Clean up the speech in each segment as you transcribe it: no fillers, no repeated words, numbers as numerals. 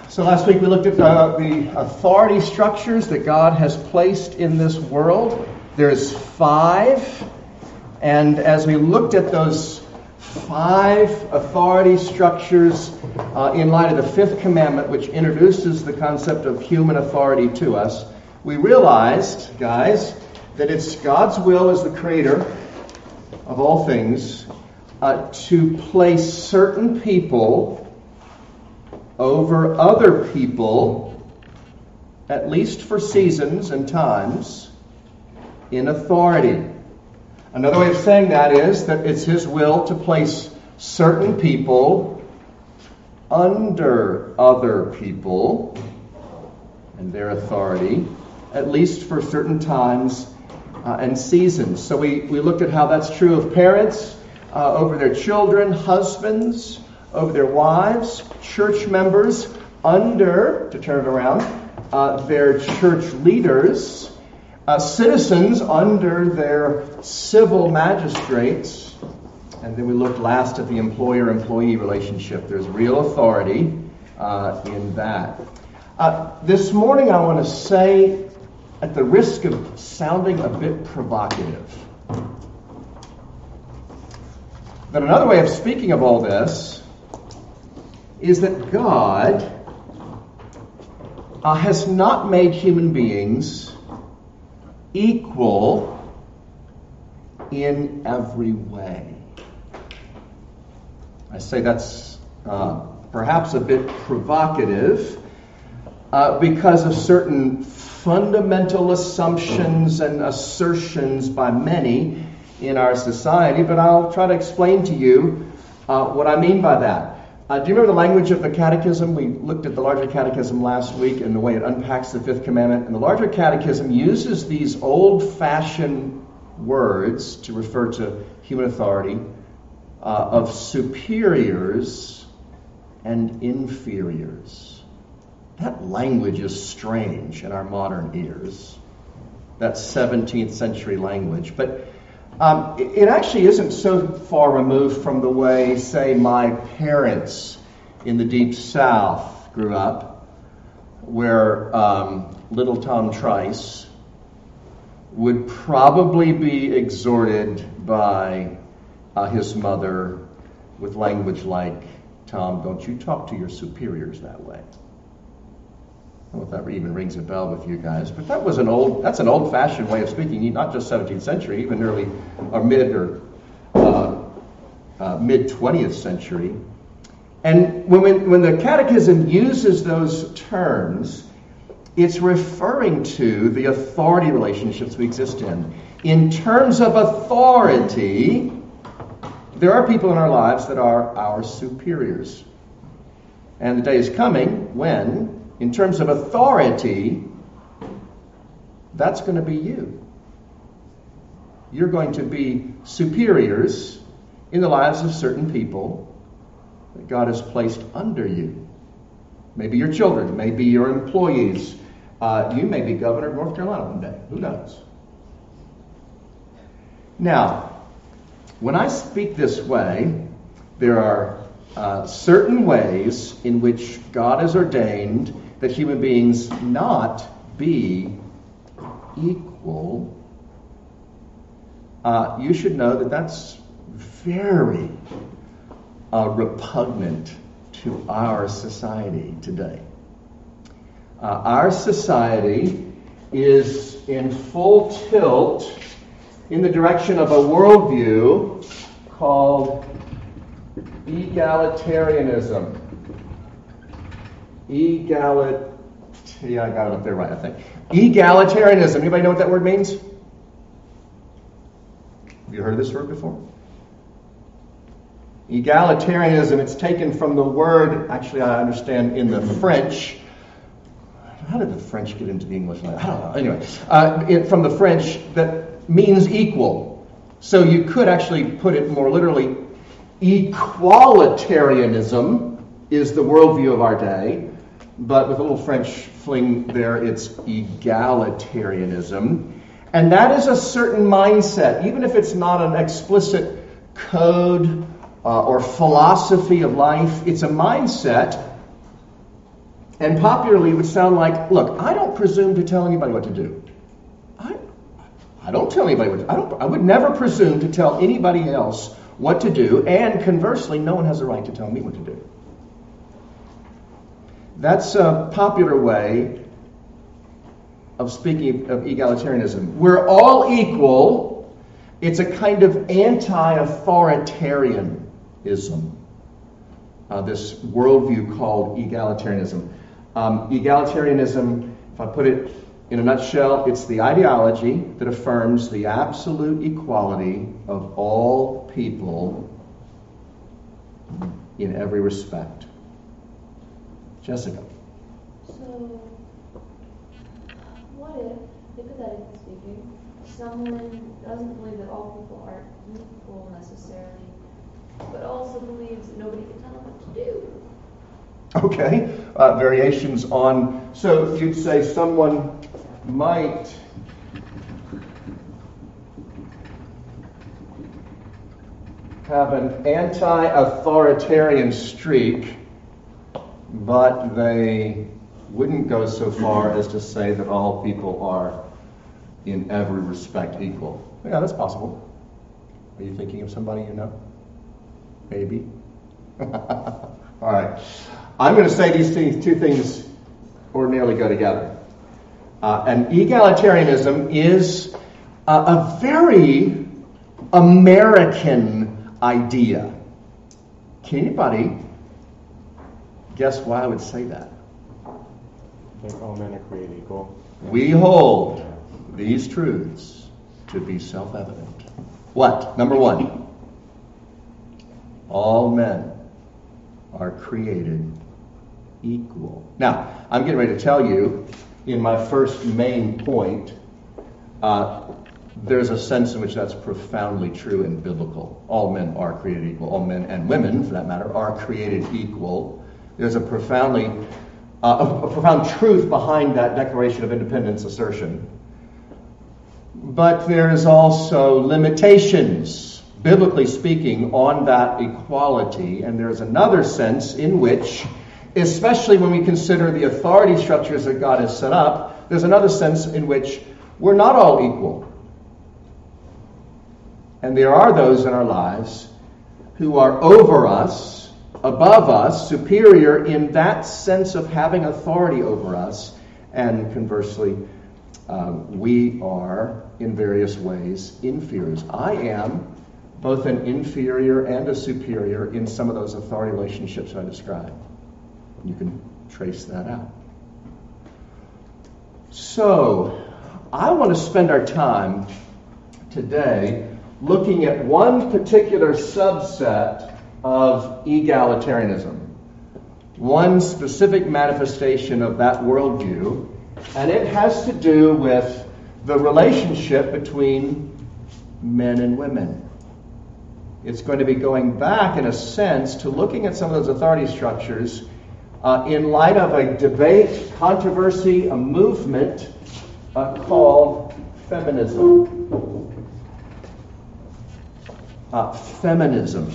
So last week we looked at the authority structures that God has placed in this world. There's 5. And as we looked at those 5 authority structures in light of the 5th commandment, which introduces the concept of human authority to us, we realized, guys, that it's God's will as the creator of all things to place certain people over other people, at least for seasons and times, in authority. Another way of saying that is that it's His will to place certain people under other people and their authority, at least for certain times and seasons. So we looked at how that's true of parents over their children, husbands over their wives, church members under, to turn it around, their church leaders, citizens under their civil magistrates, and then we looked last at the employer-employee relationship. There's real authority in that. This morning I want to say, at the risk of sounding a bit provocative, that another way of speaking of all this is that God has not made human beings equal in every way. I say that's perhaps a bit provocative because of certain fundamental assumptions and assertions by many in our society, but I'll try to explain to you what I mean by that. Do you remember the language of the Catechism? We looked at the Larger Catechism last week and the way it unpacks the 5th commandment. And the Larger Catechism uses these old-fashioned words to refer to human authority of superiors and inferiors. That language is strange in our modern ears. That 17th century language. But it actually isn't so far removed from the way, say, my parents in the Deep South grew up, where little Tom Trice would probably be exhorted by his mother with language like, "Tom, don't you talk to your superiors that way." I don't know if that even rings a bell with you guys, but that's an old-fashioned way of speaking, not just 17th century, even early or mid 20th century. And when the Catechism uses those terms, it's referring to the authority relationships we exist in. In terms of authority, there are people in our lives that are our superiors. And the day is coming when, in terms of authority, that's going to be you. You're going to be superiors in the lives of certain people that God has placed under you. Maybe your children, maybe your employees. You may be governor of North Carolina one day. Who knows? Now, when I speak this way, there are certain ways in which God has ordained that human beings not be equal. You should know that that's very repugnant to our society today. Our society is in full tilt in the direction of a worldview called egalitarianism. Yeah, I got it up there right, I think. Egalitarianism. Anybody know what that word means? Have you heard this word before? Egalitarianism, it's taken from the word, actually I understand in the French. How did the French get into the English language? I don't know. Anyway, from the French, that means equal. So you could actually put it more literally. Equalitarianism is the worldview of our day. But with a little French fling there, it's egalitarianism. And that is a certain mindset, even if it's not an explicit code or philosophy of life, it's a mindset And popularly would sound like, look, I don't presume to tell anybody what to do. I don't tell anybody what to do. I would never presume to tell anybody else what to do, and conversely, no one has the right to tell me what to do. That's a popular way of speaking of egalitarianism. We're all equal. It's a kind of anti-authoritarianism, this worldview called egalitarianism. Egalitarianism, if I put it in a nutshell, it's the ideology that affirms the absolute equality of all people in every respect. Jessica. So, what if, hypothetically speaking, someone doesn't believe that all people are equal necessarily, but also believes that nobody can tell them what to do? Okay, variations on, so you'd say someone might have an anti-authoritarian streak, but they wouldn't go so far as to say that all people are in every respect equal. Yeah, that's possible. Are you thinking of somebody you know? Maybe. All right. I'm going to say these two things ordinarily go together. And egalitarianism is a very American idea. Can anybody guess why I would say that? I think all men are created equal. We hold these truths to be self-evident. What? Number one, all men are created equal. Now, I'm getting ready to tell you, in my first main point, there's a sense in which that's profoundly true and biblical. All men are created equal. All men and women, for that matter, are created equal. There's a profound truth behind that Declaration of Independence assertion. But there is also limitations, biblically speaking, on that equality. And there's another sense in which, especially when we consider the authority structures that God has set up, there's another sense in which we're not all equal. And there are those in our lives who are over us, above us, superior in that sense of having authority over us. And conversely, we are in various ways inferiors. I am both an inferior and a superior in some of those authority relationships I described. You can trace that out. So, I want to spend our time today looking at one particular subset of egalitarianism, one specific manifestation of that worldview, and it has to do with the relationship between men and women. It's going to be going back, in a sense, to looking at some of those authority structures in light of a debate, controversy, a movement called feminism. Feminism.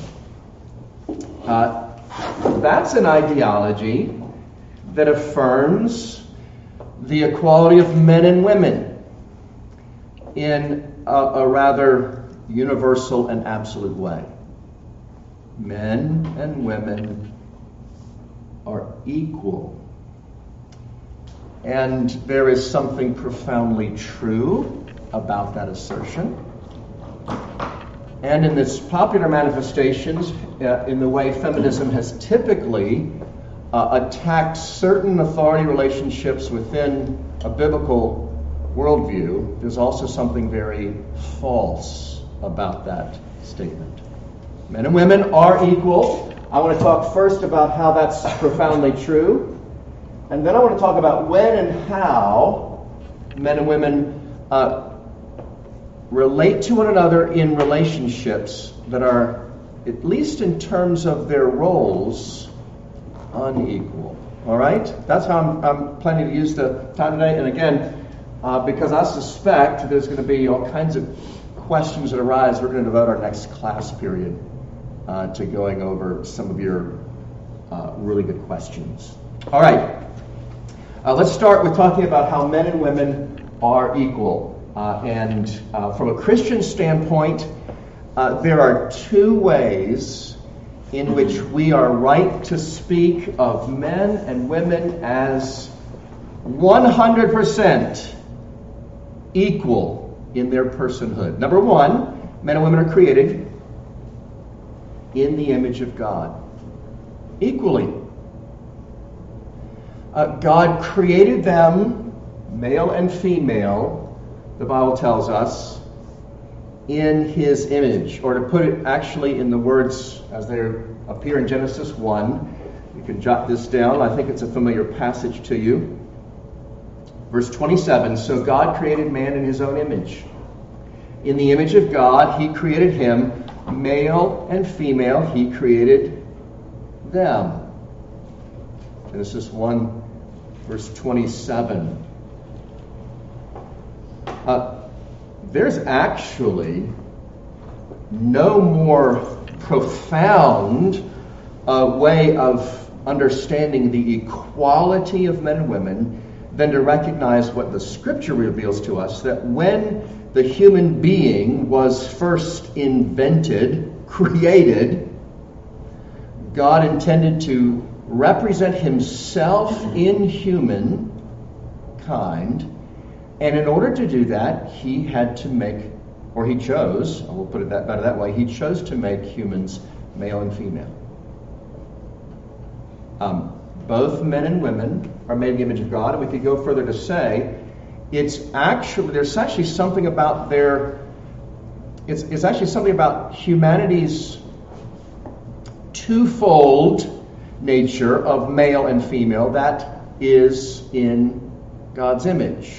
That's an ideology that affirms the equality of men and women in a rather universal and absolute way. Men and women are equal. And there is something profoundly true about that assertion. And in its popular manifestations, in the way feminism has typically attacked certain authority relationships within a biblical worldview, there's also something very false about that statement. Men and women are equal. I want to talk first about how that's profoundly true, and then I want to talk about when and how men and women relate to one another in relationships that are, at least in terms of their roles, unequal. All right? That's how I'm planning to use the time today. And again, because I suspect there's going to be all kinds of questions that arise, we're going to devote our next class period to going over some of your really good questions. All right. Let's start with talking about how men and women are equal. And from a Christian standpoint, there are two ways in which we are right to speak of men and women as 100% equal in their personhood. Number one, men and women are created in the image of God, equally. God created them, male and female, the Bible tells us, in His image. Or to put it actually in the words as they appear in Genesis 1, you can jot this down. I think it's a familiar passage to you. Verse 27, so God created man in His own image. In the image of God, He created him, male and female, He created them. Genesis 1, verse 27. There's actually no more profound way of understanding the equality of men and women than to recognize what the Scripture reveals to us, that when the human being was first invented, created, God intended to represent Himself in humankind, and in order to do that, He had to make, or He chose, I will put it better that way, He chose to make humans male and female. Both men and women are made in the image of God, and we could go further to say there's actually something about it's actually something about humanity's twofold nature of male and female that is in God's image.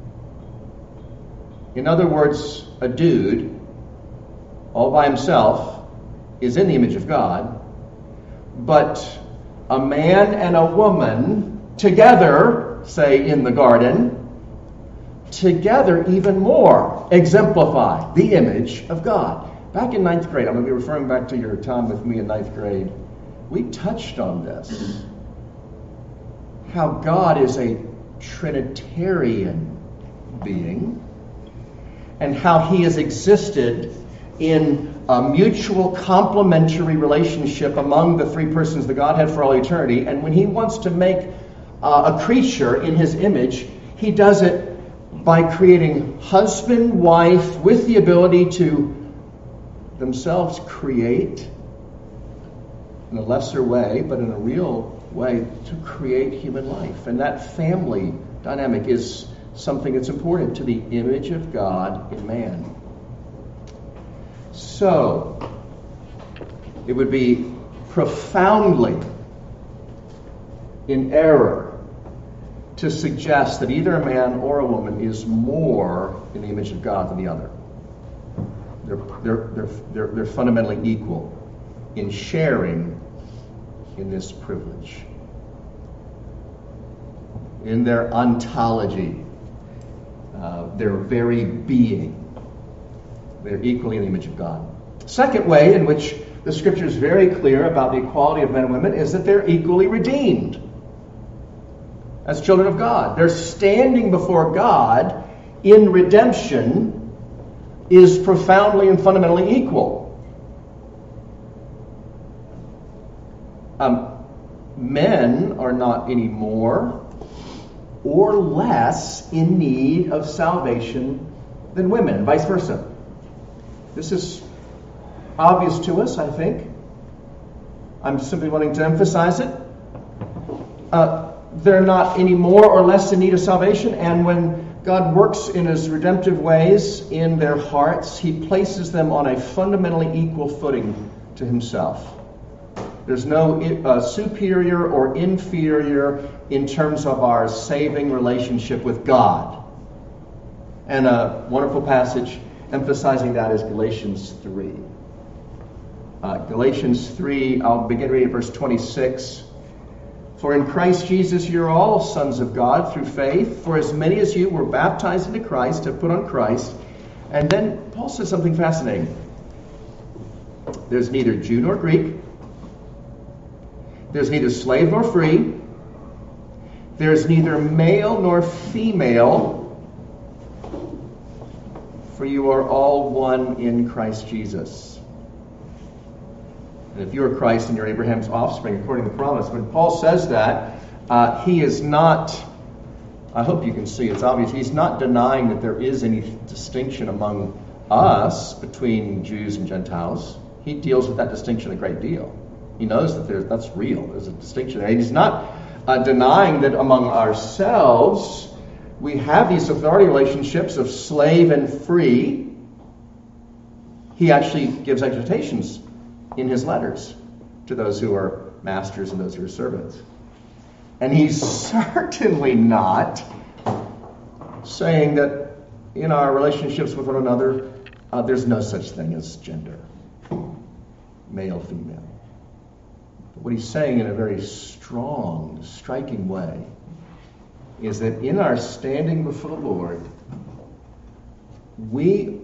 In other words, a dude all by himself is in the image of God, but a man and a woman together, say in the garden, together even more exemplify the image of God. Back in 9th grade, I'm going to be referring back to your time with me in 9th grade, we touched on this. How God is a Trinitarian being, and how He has existed in a mutual complementary relationship among the three persons of the Godhead for all eternity. And when He wants to make a creature in His image, He does it by creating husband, wife, with the ability to themselves create in a lesser way, but in a real way, to create human life. And that family dynamic is something that's important to the image of God in man. So, it would be profoundly in error to suggest that either a man or a woman is more in the image of God than the other. They're fundamentally equal in sharing in this privilege, in their ontology, their very being. They're equally in the image of God. Second way in which the Scripture is very clear about the equality of men and women is that they're equally redeemed as children of God. Their standing before God in redemption is profoundly and fundamentally equal. Men are not any more or less in need of salvation than women, vice versa. This is obvious to us, I think. I'm simply wanting to emphasize it. They're not any more or less in need of salvation, and when God works in His redemptive ways in their hearts, He places them on a fundamentally equal footing to Himself. There's no superior or inferior in terms of our saving relationship with God. And a wonderful passage emphasizing that is Galatians 3. Galatians 3, I'll begin reading verse 26. For in Christ Jesus you're all sons of God through faith. For as many as you were baptized into Christ have put on Christ. And then Paul says something fascinating. There's neither Jew nor Greek. There's neither slave nor free. There's neither male nor female, for you are all one in Christ Jesus. And if you are Christ and you're Abraham's offspring, according to the promise, when Paul says that, he is not, I hope you can see, it's obvious, he's not denying that there is any distinction among us between Jews and Gentiles. He deals with that distinction a great deal. He knows that that's real. There's a distinction there. He's not denying that among ourselves we have these authority relationships of slave and free. He actually gives exhortations in his letters to those who are masters and those who are servants. And he's certainly not saying that in our relationships with one another, there's no such thing as gender, male, female. But what he's saying in a very strong, striking way is that in our standing before the Lord, we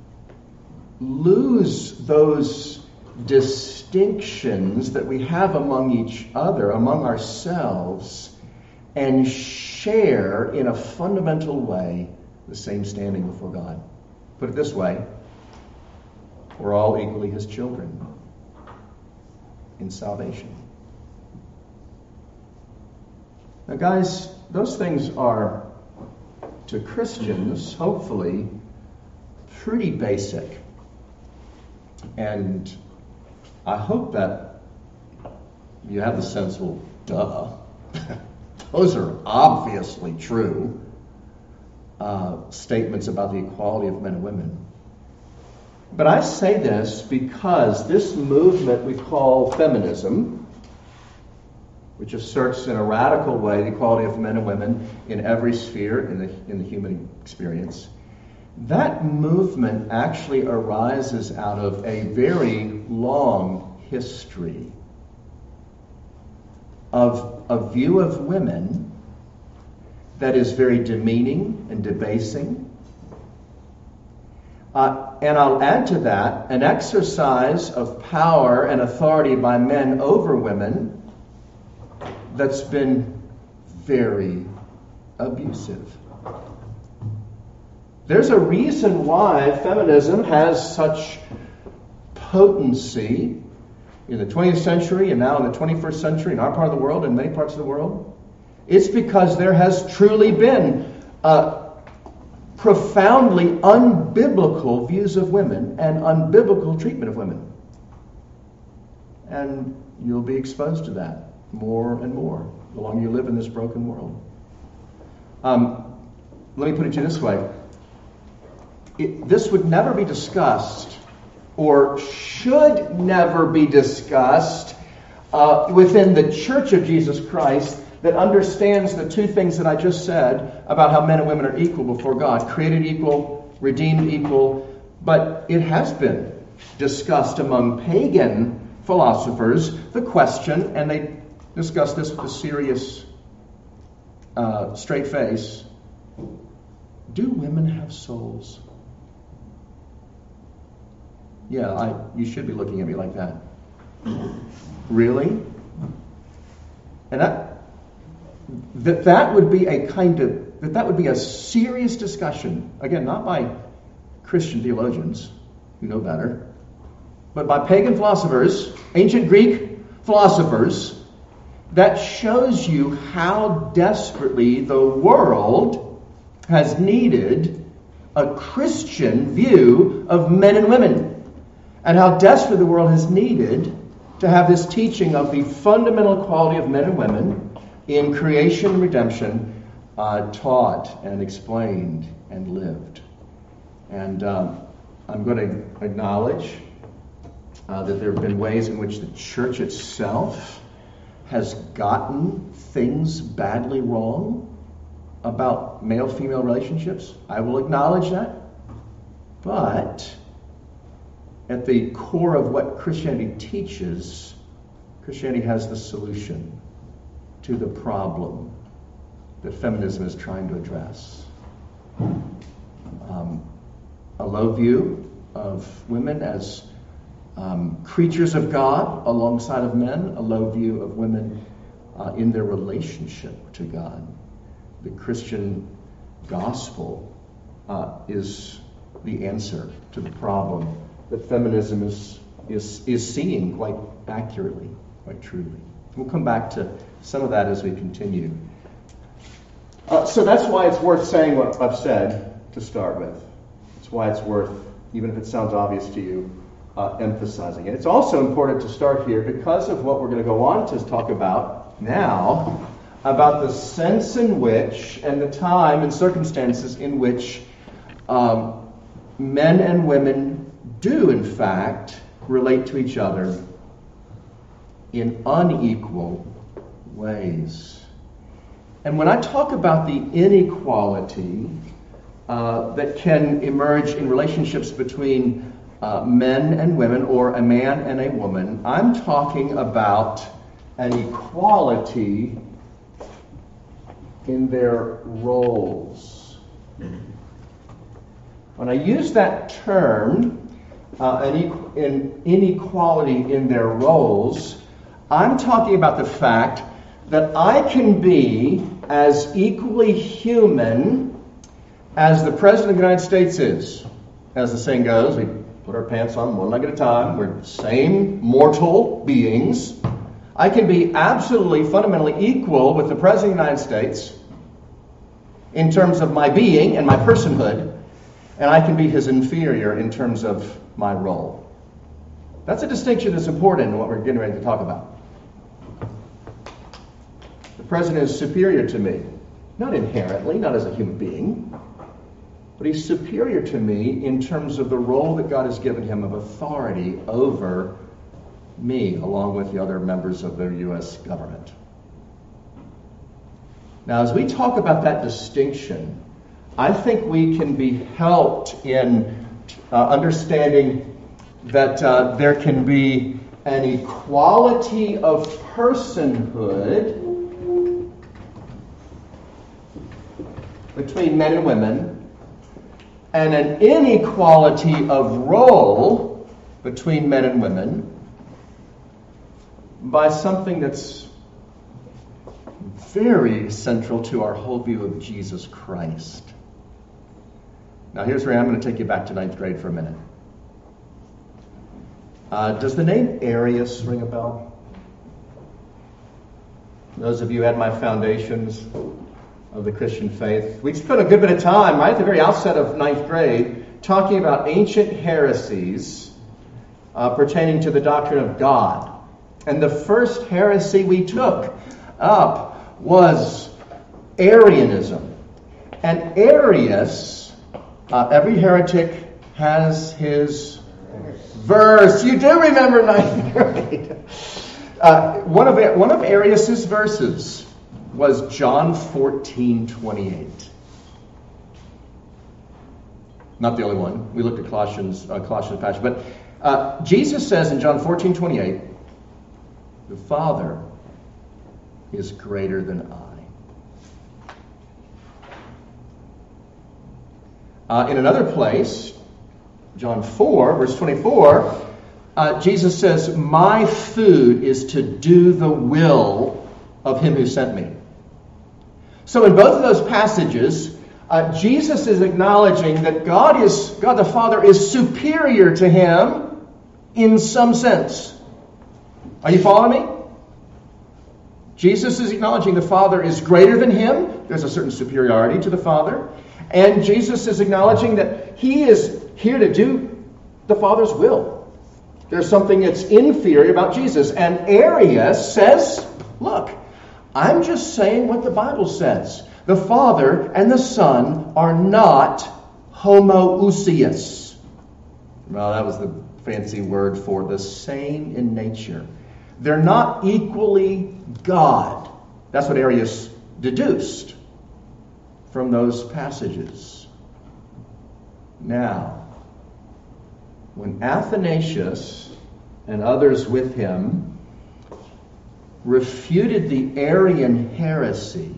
lose those distinctions that we have among each other, among ourselves, and share in a fundamental way the same standing before God. Put it this way, we're all equally his children in salvation. Now guys, those things are, to Christians, hopefully, pretty basic. And I hope that you have the sense, well, duh. Those are obviously true statements about the equality of men and women. But I say this because this movement we call feminism, which asserts in a radical way the equality of men and women in every sphere in the human experience, that movement actually arises out of a very long history of a view of women that is very demeaning and debasing. And I'll add to that an exercise of power and authority by men over women that's been very abusive. There's a reason why feminism has such potency in the 20th century and now in the 21st century in our part of the world and many parts of the world. It's because there has truly been profoundly unbiblical views of women and unbiblical treatment of women. And you'll be exposed to that more and more the longer you live in this broken world. Let me put it to you this way. This would never be discussed, or should never be discussed, within the Church of Jesus Christ that understands the two things that I just said about how men and women are equal before God, created equal, redeemed equal. But it has been discussed among pagan philosophers, the question, and they discuss this with a serious, straight face: do women have souls? Yeah, you should be looking at me like that. Really? And that would be a serious discussion, again, not by Christian theologians who know better, but by pagan philosophers, ancient Greek philosophers, that shows you how desperately the world has needed a Christian view of men and women, and how desperately the world has needed to have this teaching of the fundamental equality of men and women in creation and redemption taught and explained and lived. And I'm going to acknowledge that there have been ways in which the church itself has gotten things badly wrong about male-female relationships. I will acknowledge that. But at the core of what Christianity teaches, Christianity has the solution to the problem that feminism is trying to address. A low view of women as creatures of God alongside of men, a low view of women in their relationship to God. The Christian gospel is the answer to the problem that feminism is seeing quite accurately, quite truly. We'll come back to some of that as we continue. So that's why it's worth saying what I've said to start with. That's why it's worth, even if it sounds obvious to you, emphasizing it. It's also important to start here because of what we're going to go on to talk about now, about the sense in which, and the time and circumstances in which men and women do, in fact, relate to each other in unequal ways. And when I talk about the inequality that can emerge in relationships between men and women, or a man and a woman, I'm talking about an equality in their roles. When I use that term, an inequality in their roles, I'm talking about the fact that I can be as equally human as the President of the United States is. As the saying goes, we put our pants on one leg at a time. We're the same mortal beings. I can be absolutely, fundamentally equal with the President of the United States in terms of my being and my personhood, and I can be his inferior in terms of my role. That's a distinction that's important in what we're getting ready to talk about. The President is superior to me, not inherently, not as a human being, but he's superior to me in terms of the role that God has given him of authority over me, along with the other members of the U.S. government. Now, as we talk about that distinction, I think we can be helped in understanding that there can be an equality of personhood between men and women, and an inequality of role between men and women by something that's very central to our whole view of Jesus Christ. Now here's where I'm going to take you back to 9th grade for a minute. Does the name Arius ring a bell? Those of you who had my foundations of the Christian faith, we spent a good bit of time right at the very outset of 9th grade talking about ancient heresies pertaining to the doctrine of God. And the first heresy we took up was Arianism. And Arius, every heretic has his verse. You do remember 9th grade. One of Arius's verses was John 14:28. Not the only one. We looked at Colossians passage, but Jesus says in John 14:28, "The Father is greater than I." In another place, John 4, verse 24, Jesus says, "My food is to do the will of him who sent me." So in both of those passages, Jesus is acknowledging that God the Father is superior to him in some sense. Are you following me? Jesus is acknowledging the Father is greater than him. There's a certain superiority to the Father. And Jesus is acknowledging that he is here to do the Father's will. There's something that's inferior about Jesus. And Arius says, look, I'm just saying what the Bible says. The Father and the Son are not homoousios. Well, that was the fancy word for the same in nature. They're not equally God. That's what Arius deduced from those passages. Now, when Athanasius and others with him refuted the Arian heresy,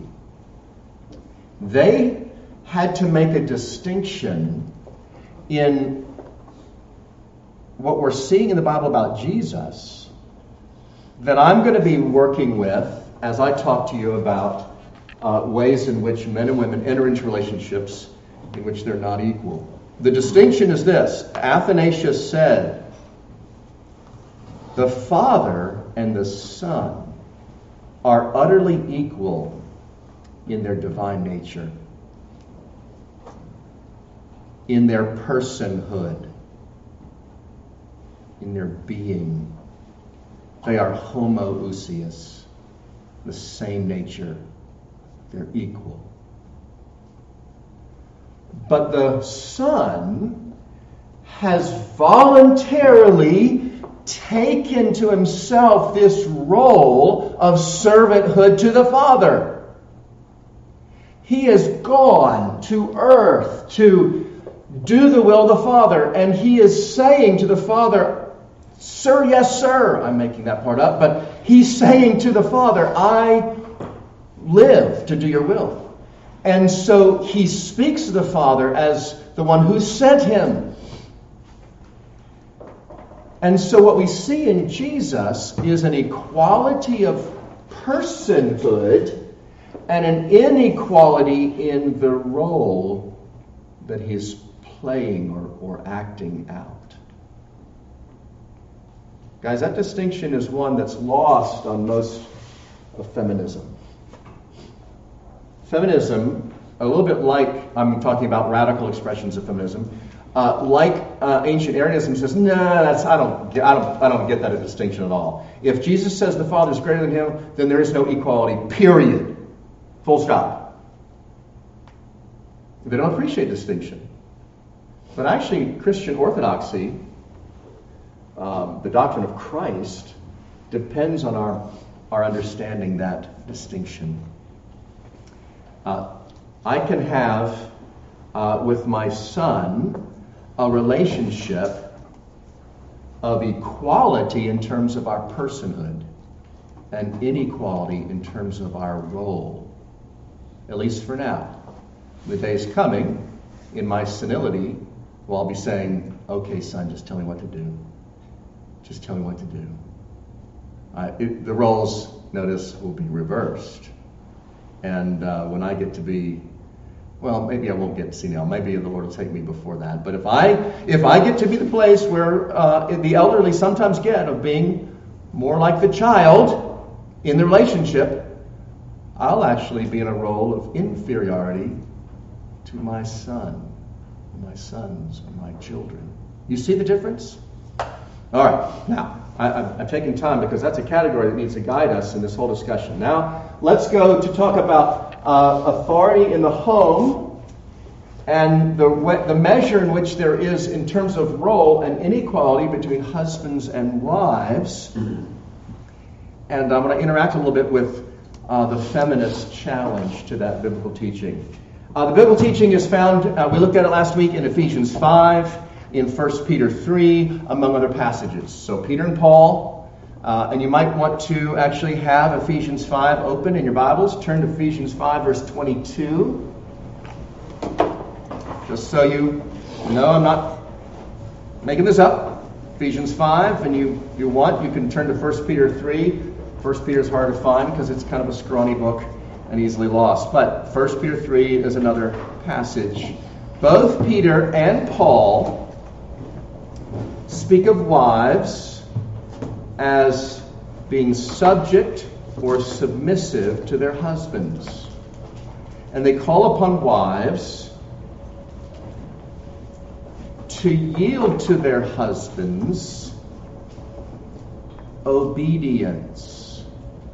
they had to make a distinction in what we're seeing in the Bible about Jesus that I'm going to be working with as I talk to you about ways in which men and women enter into relationships in which they're not equal. The distinction is this. Athanasius said, the Father and the Son are utterly equal in their divine nature, in their personhood, in their being. They are homoousios, the same nature. They're equal. But the Son has voluntarily taken to himself this role of servanthood to the Father. He has gone to earth to do the will of the Father, and he is saying to the Father, "Sir, yes, sir." I'm making that part up, but he's saying to the Father, "I live to do your will." And so he speaks to the Father as the one who sent him. And so what we see in Jesus is an equality of personhood and an inequality in the role that he's playing or acting out. Guys, that distinction is one that's lost on most of feminism. Feminism, a little bit like, I'm talking about radical expressions of feminism, like ancient Arianism says, I don't get that a distinction at all. If Jesus says the Father is greater than him, then there is no equality, period. Full stop. They don't appreciate distinction. But actually, Christian orthodoxy, the doctrine of Christ, depends on our understanding that distinction. I can have with my son a relationship of equality in terms of our personhood and inequality in terms of our role, at least for now. The day's coming, in my senility, where I'll be saying, "Okay, son, just tell me what to do. Just tell me what to do." The roles, notice, will be reversed. And when I get to be, well, maybe I won't get senile. Maybe the Lord will take me before that. But if I get to be the place where the elderly sometimes get of being more like the child in the relationship, I'll actually be in a role of inferiority to my son, my sons, and my children. You see the difference? All right, now, I've taken time because that's a category that needs to guide us in this whole discussion. Now, let's go to talk about authority in the home and the measure in which there is, in terms of role, an inequality between husbands and wives. And I'm going to interact a little bit with the feminist challenge to that biblical teaching. The biblical teaching is found, we looked at it last week, in Ephesians 5, in 1 Peter 3, among other passages. So Peter and Paul, and you might want to actually have Ephesians 5 open in your Bibles. Turn to Ephesians 5, verse 22. Just so you know, I'm not making this up. Ephesians 5, and you can turn to 1 Peter 3. 1 Peter is hard to find because it's kind of a scrawny book and easily lost. But 1 Peter 3 is another passage. Both Peter and Paul speak of wives as being subject or submissive to their husbands. And they call upon wives to yield to their husbands obedience.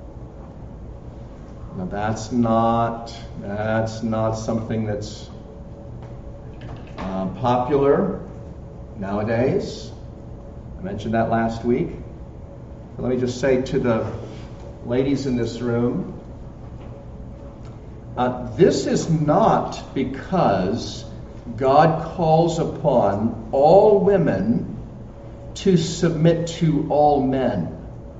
Now that's not something that's popular nowadays. I mentioned that last week. But let me just say to the ladies in this room, this is not because God calls upon all women to submit to all men.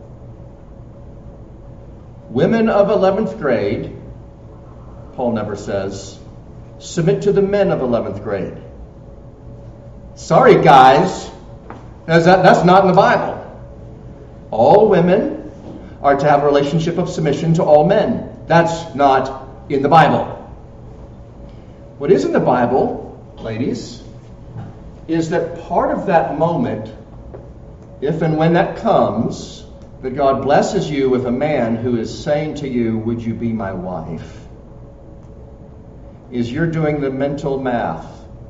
Women of 11th grade, Paul never says, submit to the men of 11th grade. Sorry, guys. That's not in the Bible. All women are to have a relationship of submission to all men. That's not in the Bible. What is in the Bible, ladies, is that part of that moment, if and when that comes, that God blesses you with a man who is saying to you, would you be my wife? Is you're doing the mental math.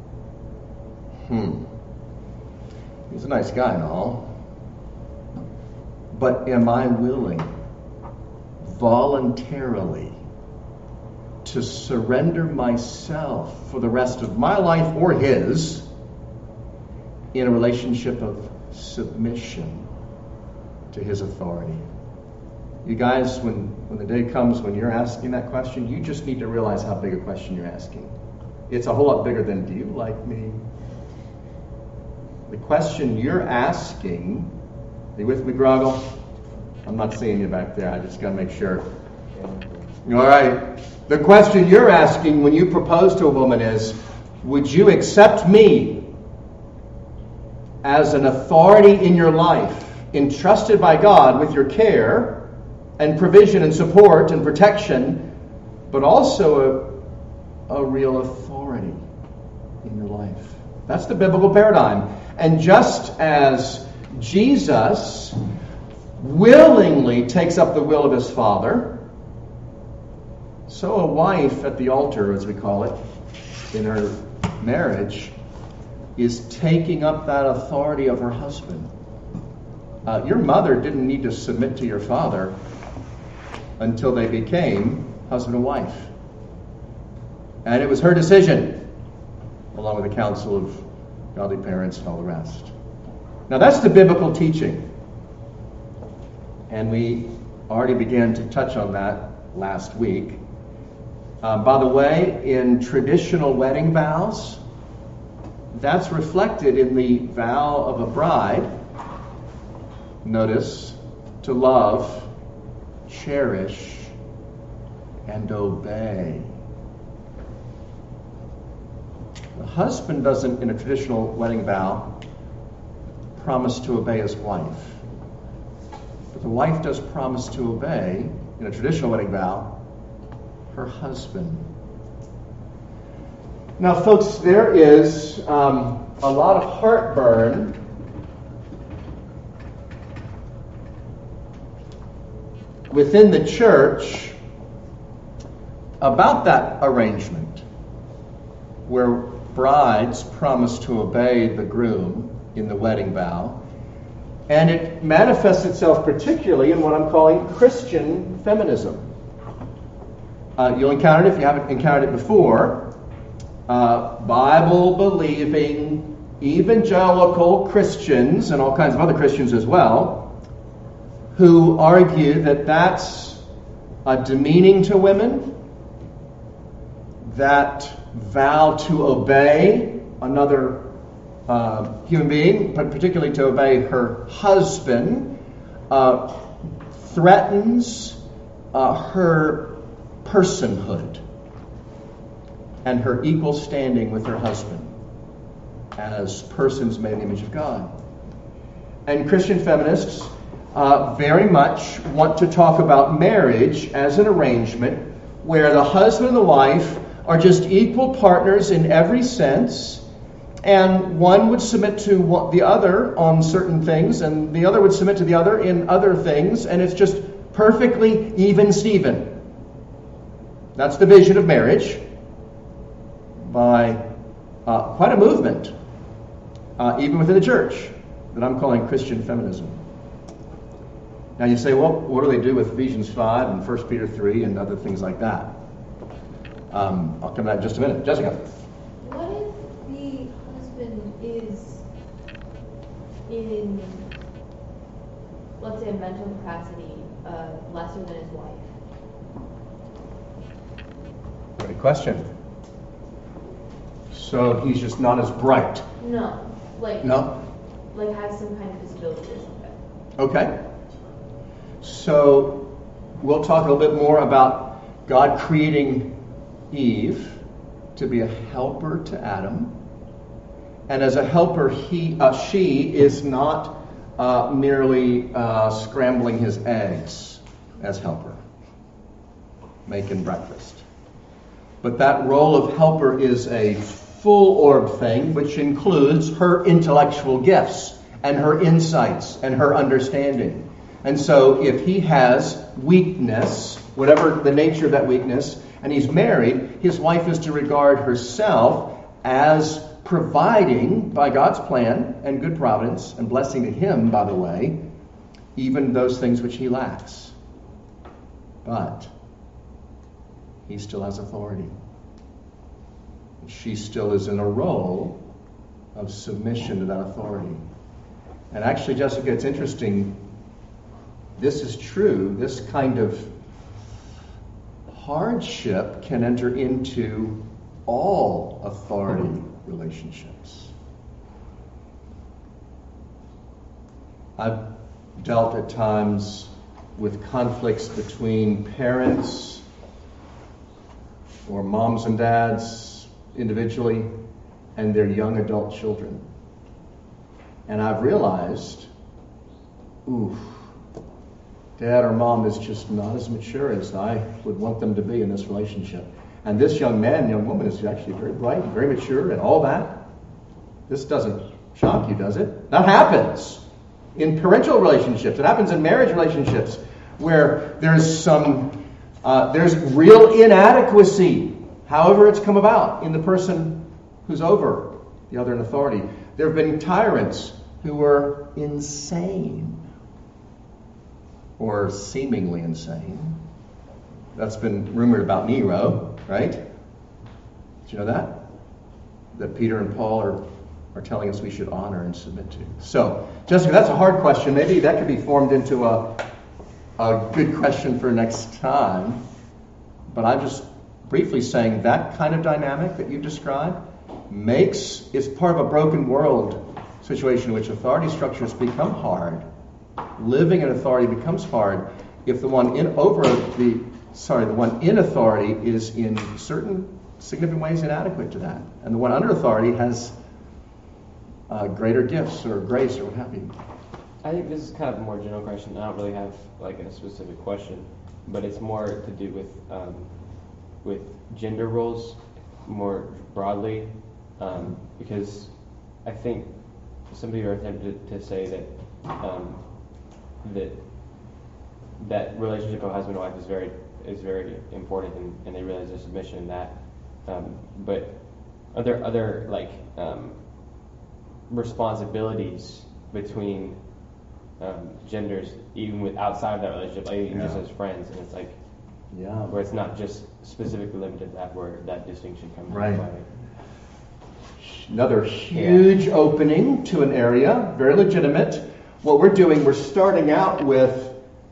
He's a nice guy and all. But am I willing, voluntarily, to surrender myself for the rest of my life or his in a relationship of submission to his authority? You guys, when the day comes when you're asking that question, you just need to realize how big a question you're asking. It's a whole lot bigger than, do you like me? The question you're asking, are you with me, Groggle? I'm not seeing you back there. I just got to make sure. All right. The question you're asking when you propose to a woman is, would you accept me as an authority in your life, entrusted by God with your care and provision and support and protection, but also a real authority in your life? That's the biblical paradigm. And just as Jesus willingly takes up the will of his Father, so a wife at the altar, as we call it, in her marriage, is taking up that authority of her husband. Your mother didn't need to submit to your father until they became husband and wife. And it was her decision, along with the counsel of godly parents and all the rest. Now that's the biblical teaching. And we already began to touch on that last week. By the way, in traditional wedding vows, that's reflected in the vow of a bride. Notice, to love, cherish, and obey. The husband doesn't, in a traditional wedding vow, promise to obey his wife. But the wife does promise to obey, in a traditional wedding vow, her husband. Now, folks, there is a lot of heartburn within the church about that arrangement, where brides promise to obey the groom in the wedding vow. And it manifests itself particularly in what I'm calling Christian feminism. You'll encounter it if you haven't encountered it before. Bible-believing, evangelical Christians, and all kinds of other Christians as well, who argue that that's demeaning to women, that vow to obey another human being, but particularly to obey her husband, threatens her personhood and her equal standing with her husband as persons made in the image of God. And Christian feminists very much want to talk about marriage as an arrangement where the husband and the wife are just equal partners in every sense, and one would submit to the other on certain things, and the other would submit to the other in other things, and it's just perfectly even Steven. That's the vision of marriage by quite a movement, even within the church, that I'm calling Christian feminism. Now you say, well, what do they do with Ephesians 5 and 1 Peter 3 and other things like that? I'll come to that in just a minute. Jessica. What if the husband is in, let's say, a mental capacity lesser than his wife? Great question. So he's just not as bright. No. No? Like has some kind of disability or something. Okay. So we'll talk a little bit more about God creating Eve to be a helper to Adam. And as a helper, she is not merely scrambling his eggs. as helper, making breakfast. But that role of helper is a full-orb thing, which includes her intellectual gifts and her insights and her understanding. And so if he has weakness, whatever the nature of that weakness, and he's married, his wife is to regard herself as providing, by God's plan and good providence, and blessing to him, by the way, even those things which he lacks. But he still has authority. She still is in a role of submission to that authority. And actually, Jessica, it's interesting. This is true. This kind of hardship can enter into all authority relationships. I've dealt at times with conflicts between parents or moms and dads individually and their young adult children. And I've realized, dad or mom is just not as mature as I would want them to be in this relationship. And this young man, young woman is actually very bright, very mature, and all that. This doesn't shock you, does it? That happens in parental relationships. It happens in marriage relationships where there's real inadequacy, however it's come about, in the person who's over the other in authority. There have been tyrants who were insane or seemingly insane. That's been rumored about Nero, right? Did you know that? That Peter and Paul are telling us we should honor and submit to. So, Jessica, that's a hard question. Maybe that could be formed into a good question for next time. But I'm just briefly saying that kind of dynamic that you described is part of a broken world situation in which authority structures become hard. Living in authority becomes hard if the one in authority is in certain significant ways inadequate to that, and the one under authority has greater gifts or grace or what have you. I think this is kind of a more general question. I don't really have like a specific question, but it's more to do with gender roles more broadly, because I think some people are tempted to say that relationship of husband and wife is very important, and they realize their submission in that. But are there other responsibilities between genders, even with outside of that relationship, like even just as friends, and it's like where it's not just specifically limited to that, where that distinction comes into play. Another huge opening to an area, very legitimate. What we're doing, we're starting out with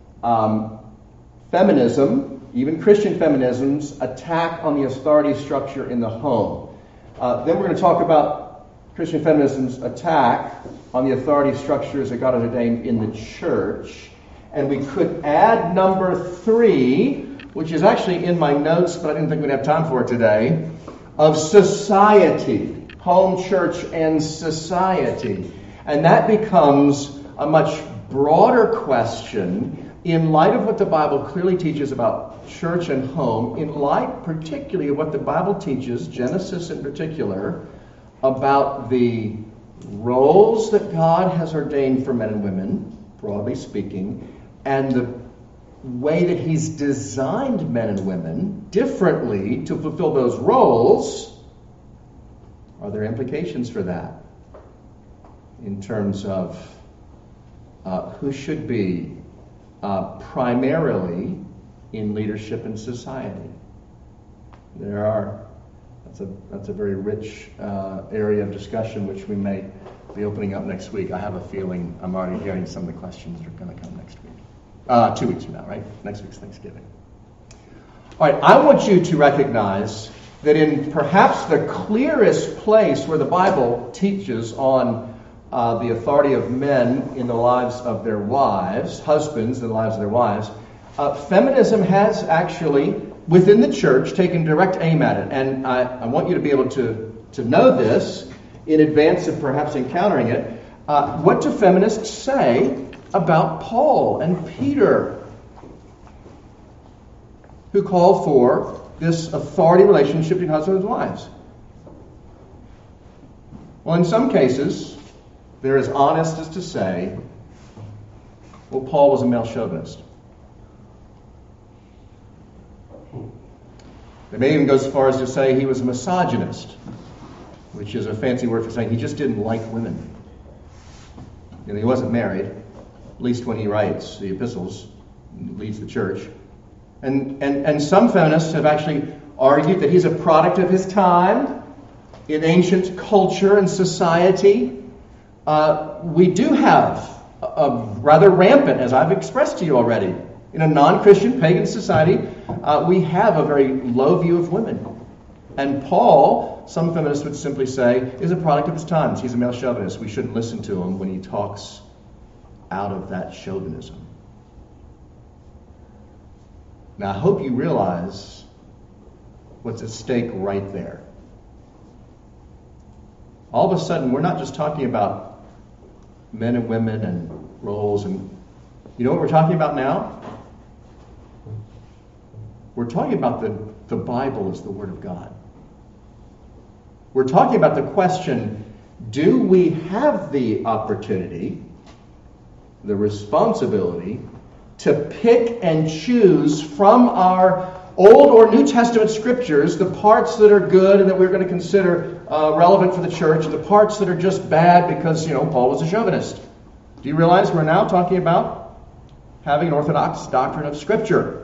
feminism, even Christian feminism's attack on the authority structure in the home. Then we're going to talk about Christian feminism's attack on the authority structures that God has ordained in the church. And we could add number 3, which is actually in my notes, but I didn't think we'd have time for it today, of society. Home, church, and society. And that becomes a much broader question in light of what the Bible clearly teaches about church and home, in light particularly of what the Bible teaches, Genesis in particular, about the roles that God has ordained for men and women, broadly speaking, and the way that He's designed men and women differently to fulfill those roles. Are there implications for that in terms of who should be primarily in leadership in society? There are. That's a very rich area of discussion, which we may be opening up next week. I have a feeling I'm already hearing some of the questions that are going to come next week. 2 weeks from now, right? Next week's Thanksgiving. All right, I want you to recognize that in perhaps the clearest place where the Bible teaches on the authority of men in the lives of their wives, husbands in the lives of their wives, feminism has actually, within the church, taken direct aim at it. And I want you to be able to know this in advance of perhaps encountering it. What do feminists say about Paul and Peter who call for this authority relationship between husbands and wives. Well, in some cases, they're as honest as to say, well, Paul was a male chauvinist. They may even go as far as to say he was a misogynist, which is a fancy word for saying he just didn't like women. And he wasn't married, at least when he writes the epistles, leads the church. And some feminists have actually argued that he's a product of his time in ancient culture and society. We do have a rather rampant, as I've expressed to you already, in a non-Christian pagan society, we have a very low view of women. And Paul, some feminists would simply say, is a product of his times. He's a male chauvinist. We shouldn't listen to him when he talks out of that chauvinism. Now, I hope you realize what's at stake right there. All of a sudden, we're not just talking about men and women and roles. And you know what we're talking about now? We're talking about the Bible as the Word of God. We're talking about the question, do we have the opportunity, the responsibility, to pick and choose from our Old or New Testament scriptures the parts that are good and that we're going to consider relevant for the church, and the parts that are just bad because, Paul was a chauvinist. Do you realize we're now talking about having an orthodox doctrine of Scripture?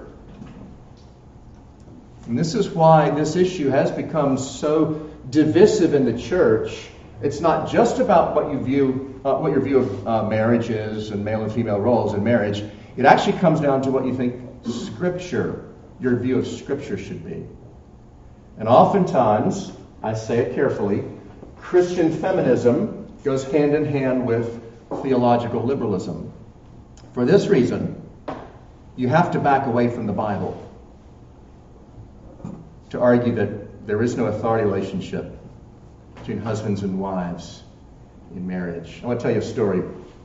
And this is why this issue has become so divisive in the church. It's not just about what your view of marriage is and male and female roles in marriage. It actually comes down to what you think Scripture, your view of Scripture should be. And oftentimes, I say it carefully, Christian feminism goes hand in hand with theological liberalism. For this reason, you have to back away from the Bible to argue that there is no authority relationship between husbands and wives in marriage. I want to tell you a story.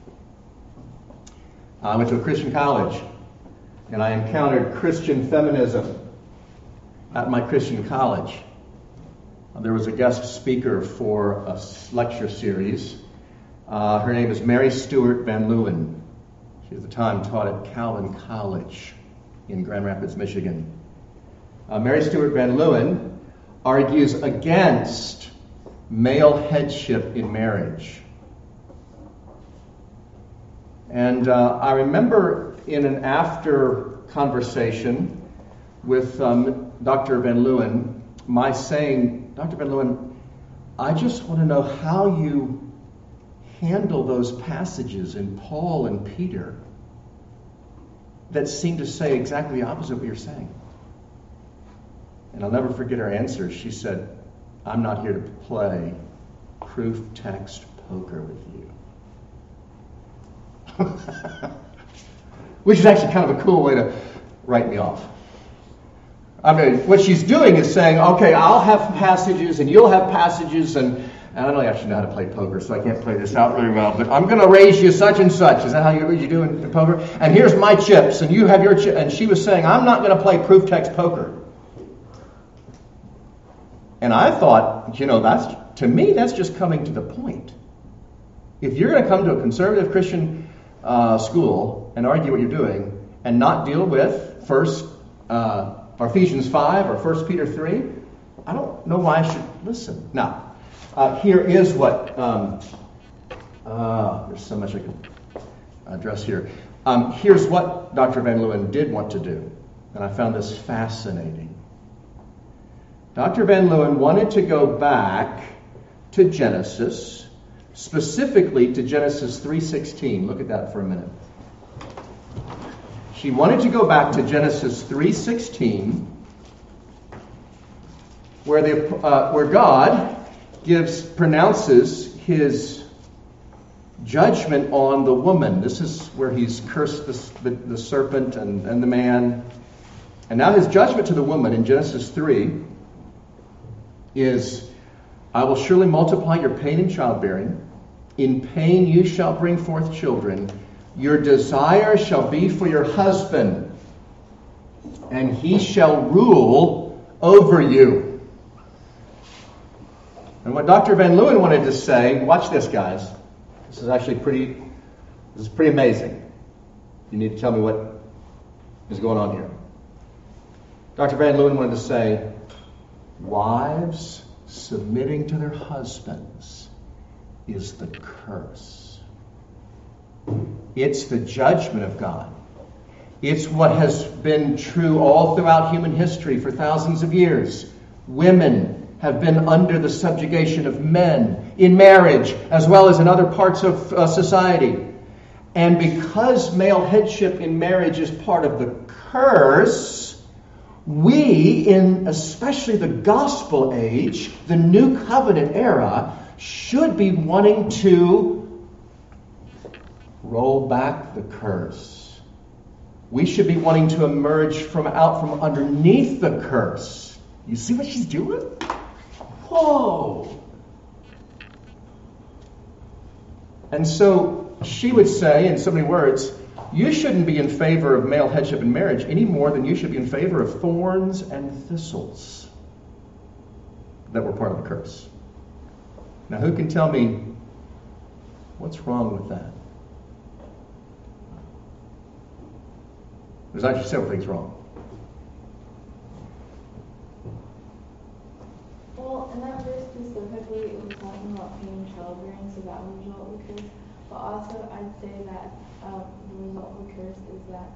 I went to a Christian college, and I encountered Christian feminism at my Christian college. There was a guest speaker for a lecture series. Her name is Mary Stuart Van Leeuwen. She at the time taught at Calvin College in Grand Rapids, Michigan. Mary Stuart Van Leeuwen argues against male headship in marriage. And I remember in an after conversation with Dr. Van Leeuwen, my saying, Dr. Van Leeuwen, I just want to know how you handle those passages in Paul and Peter that seem to say exactly the opposite of what you're saying. And I'll never forget her answer. She said, I'm not here to play proof text poker with you. Which is actually kind of a cool way to write me off. I mean, what she's doing is saying, okay, I'll have passages and you'll have passages, and I don't actually know how to play poker, so I can't play this out really well, but I'm going to raise you such and such. Is that how you do in poker? And here's my chips, and you have your chips. And she was saying, I'm not going to play proof text poker. And I thought, to me, that's just coming to the point. If you're going to come to a conservative Christian school and argue what you're doing and not deal with Ephesians 5 or 1 Peter 3, I don't know why I should listen. Now, here is what, there's so much I could address here. Here's what Dr. Van Leeuwen did want to do, and I found this fascinating. Dr. Van Leeuwen wanted to go back to Genesis, specifically to Genesis 3:16. Look at that for a minute. She wanted to go back to Genesis 3:16, where God pronounces His judgment on the woman. This is where He's cursed the serpent and the man, and now His judgment to the woman in Genesis 3 is, I will surely multiply your pain in childbearing. In pain you shall bring forth children. Your desire shall be for your husband, and he shall rule over you. And what Dr. Van Leeuwen wanted to say, watch this, guys. This is actually pretty amazing. You need to tell me what is going on here. Dr. Van Leeuwen wanted to say, wives submitting to their husbands is the curse. It's the judgment of God. It's what has been true all throughout human history for thousands of years. Women have been under the subjugation of men in marriage as well as in other parts of society. And because male headship in marriage is part of the curse, we, in especially the gospel age, the new covenant era, should be wanting to roll back the curse. We should be wanting to emerge from underneath the curse. You see what she's doing? Whoa! And so she would say, in so many words, you shouldn't be in favor of male headship in marriage any more than you should be in favor of thorns and thistles that were part of the curse. Now, who can tell me what's wrong with that? There's actually several things wrong. Well, in that verse specifically, it was talking about pain in childbearing, so that would result in the curse. But also, I'd say that the result of the curse is that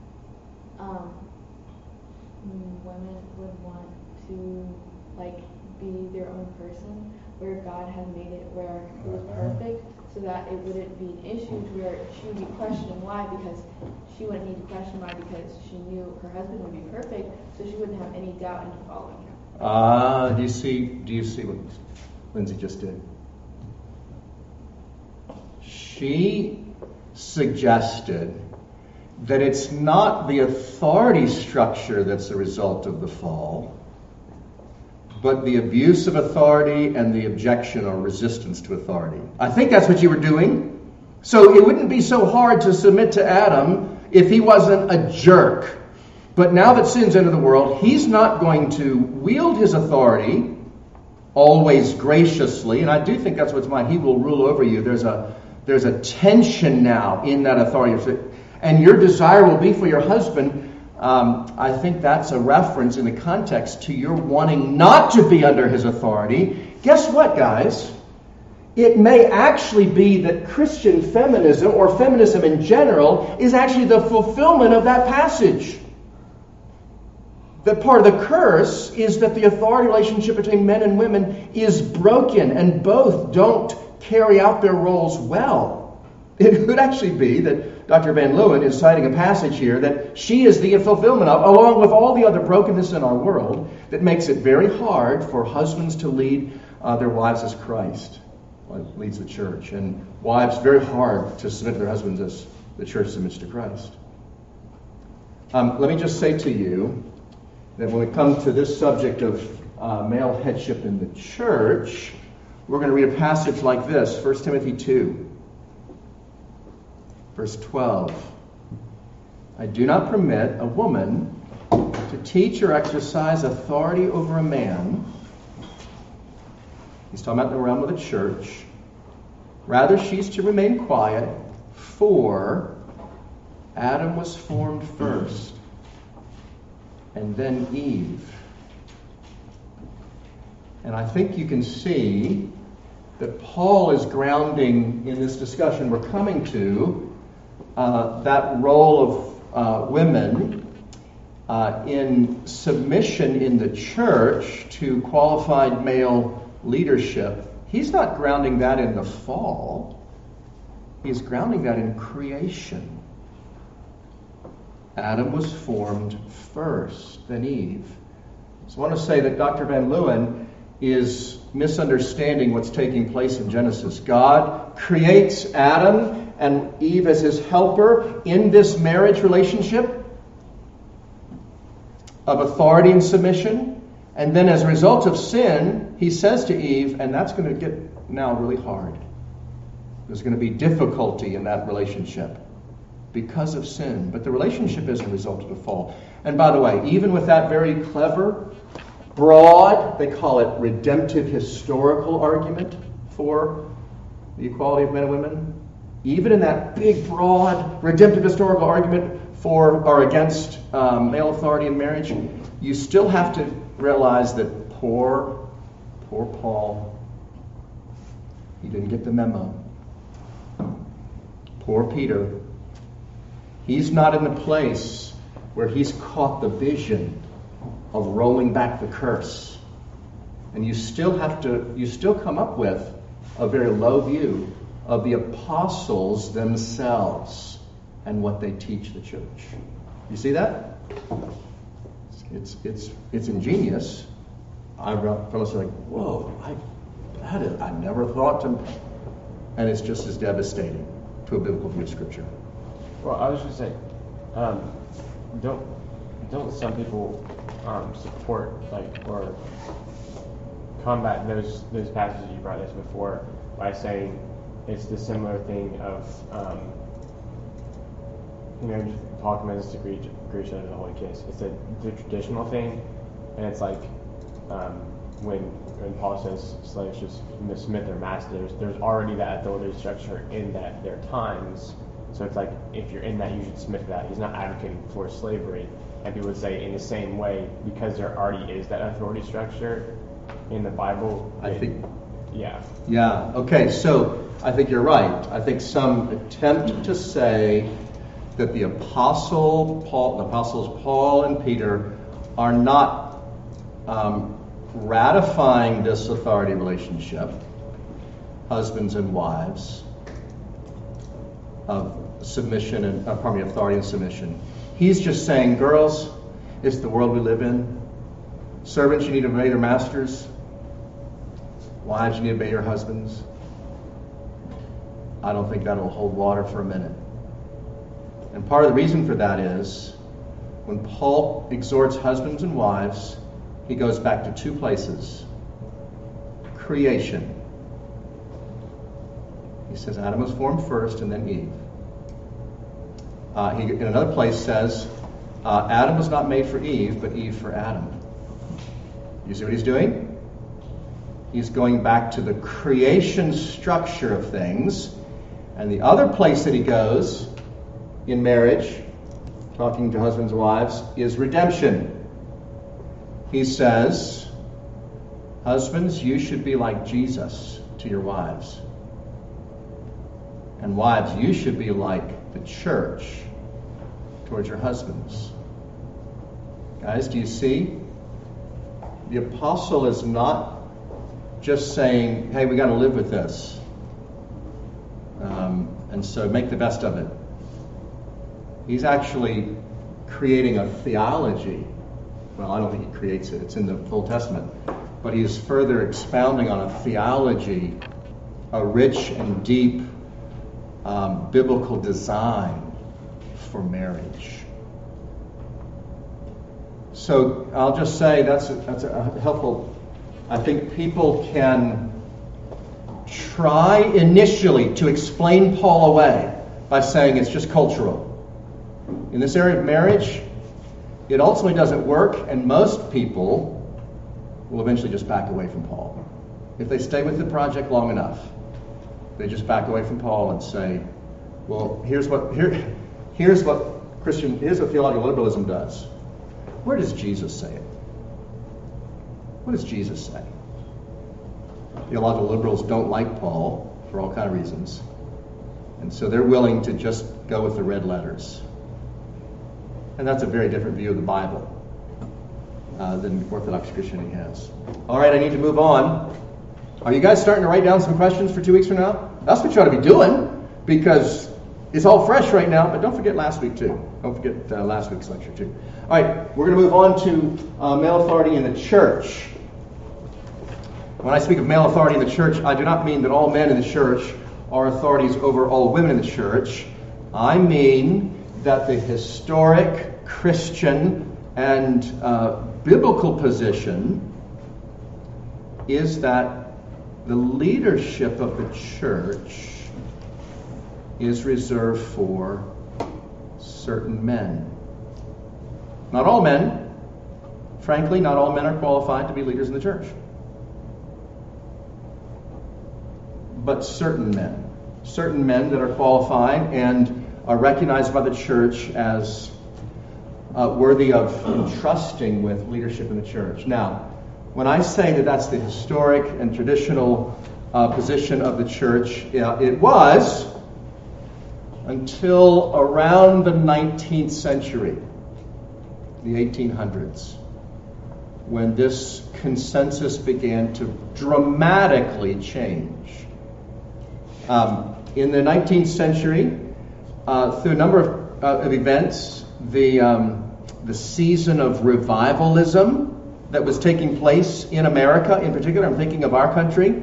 women would want to be their own person, where God had made it where it was perfect, so that it wouldn't be an issue to where she would be questioning why, because she wouldn't need to question why, because she knew her husband would be perfect, so she wouldn't have any doubt into following him. Do you see what Lindsay just did? She suggested that it's not the authority structure that's the result of the fall, but the abuse of authority and the objection or resistance to authority. I think that's what you were doing. So it wouldn't be so hard to submit to Adam if he wasn't a jerk. But now that sin's entered the world, he's not going to wield his authority always graciously. And I do think that's what's mine. He will rule over you. There's a tension now in that authority. And your desire will be for your husband. I think that's a reference in the context to your wanting not to be under his authority. Guess what, guys? It may actually be that Christian feminism, or feminism in general, is actually the fulfillment of that passage. That part of the curse is that the authority relationship between men and women is broken, and both don't carry out their roles well. It could actually be that Dr. Van Leeuwen is citing a passage here that she is the fulfillment of, along with all the other brokenness in our world, that makes it very hard for husbands to lead their wives as Christ leads the church, and wives very hard to submit to their husbands as the church submits to Christ. Let me just say to you that when we come to this subject of male headship in the church, we're going to read a passage like this, 1 Timothy 2. Verse 12, I do not permit a woman to teach or exercise authority over a man. He's talking about the realm of the church. Rather, she's to remain quiet, for Adam was formed first, and then Eve. And I think you can see that Paul is grounding in this discussion we're coming to that role of women in submission in the church to qualified male leadership. He's not grounding that in the fall. He's grounding that in creation. Adam was formed first, then Eve. So I want to say that Dr. Van Leeuwen is misunderstanding what's taking place in Genesis. God creates Adam and Eve as his helper in this marriage relationship of authority and submission. And then as a result of sin, he says to Eve, and that's going to get now really hard. There's going to be difficulty in that relationship because of sin. But the relationship is a result of the fall. And by the way, even with that very clever, broad, they call it redemptive historical argument for the equality of men and women, even in that big, broad, redemptive historical argument for or against male authority in marriage, you still have to realize that poor Paul, he didn't get the memo. Poor Peter, he's not in the place where he's caught the vision of rolling back the curse. And you still come up with a very low view of the apostles themselves and what they teach the church. You see that? It's ingenious. I was like, whoa, I never thought to, and it's just as devastating to a biblical view of Scripture. Well, I was just saying, don't some people support or combat those passages you brought us before by saying it's the similar thing of Paul commands us to greet each other with a holy kiss. It's the traditional thing, and it's like when Paul says slaves just submit their masters, there's already that authority structure in their times. So it's like if you're in that, you should submit to that. He's not advocating for slavery. And people would say in the same way, because there already is that authority structure in the Bible. Yeah. Okay. So I think you're right. I think some attempt to say that the apostles Paul and Peter are not ratifying this authority relationship, husbands and wives, of submission and authority and submission. He's just saying, girls, it's the world we live in. Servants, you need to obey your masters. Wives, you need to obey your husbands. I don't think that'll hold water for a minute. And part of the reason for that is when Paul exhorts husbands and wives, he goes back to two places. Creation. He says Adam was formed first and then Eve. He, in another place, says Adam was not made for Eve, but Eve for Adam. You see what he's doing? He's going back to the creation structure of things. And the other place that he goes in marriage, talking to husbands and wives, is redemption. He says, husbands, you should be like Jesus to your wives. And wives, you should be like the church towards your husbands. Guys, do you see? The apostle is not just saying, hey, we got to live with this. And so make the best of it. He's actually creating a theology. Well, I don't think he creates it. It's in the Old Testament. But he is further expounding on a theology, a rich and deep biblical design for marriage. So I'll just say that's a helpful. I think people can try initially to explain Paul away by saying it's just cultural. In this area of marriage, it ultimately doesn't work, and most people will eventually just back away from Paul. If they stay with the project long enough, they just back away from Paul and say, well, here's what theological liberalism does. Where does Jesus say it? What does Jesus say? Theological liberals don't like Paul for all kinds of reasons. And so they're willing to just go with the red letters. And that's a very different view of the Bible than Orthodox Christianity has. All right, I need to move on. Are you guys starting to write down some questions for 2 weeks from now? That's what you ought to be doing, because it's all fresh right now, but don't forget last week too. Don't forget last week's lecture too. All right, we're going to move on to male authority in the church. When I speak of male authority in the church, I do not mean that all men in the church are authorities over all women in the church. I mean that the historic Christian and biblical position is that the leadership of the church is reserved for certain men. Not all men. Frankly, not all men are qualified to be leaders in the church. But certain men that are qualified and are recognized by the church as worthy of entrusting with leadership in the church. Now, when I say that that's the historic and traditional position of the church, it was until around the 19th century, the 1800s, when this consensus began to dramatically change. In the 19th century, through a number of events, the season of revivalism that was taking place in America, in particular, I'm thinking of our country,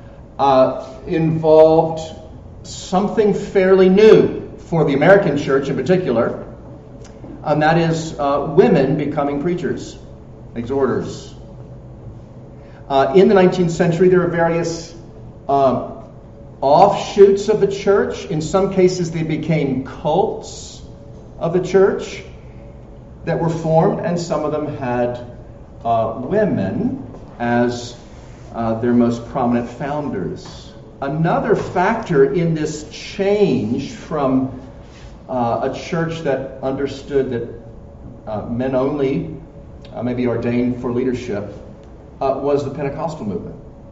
involved something fairly new for the American church in particular, and that is women becoming preachers, exhorters. In the 19th century, there are various offshoots of the church. In some cases, they became cults of the church that were formed, and some of them had women as their most prominent founders. Another factor in this change from a church that understood that men only may be ordained for leadership was the Pentecostal movement.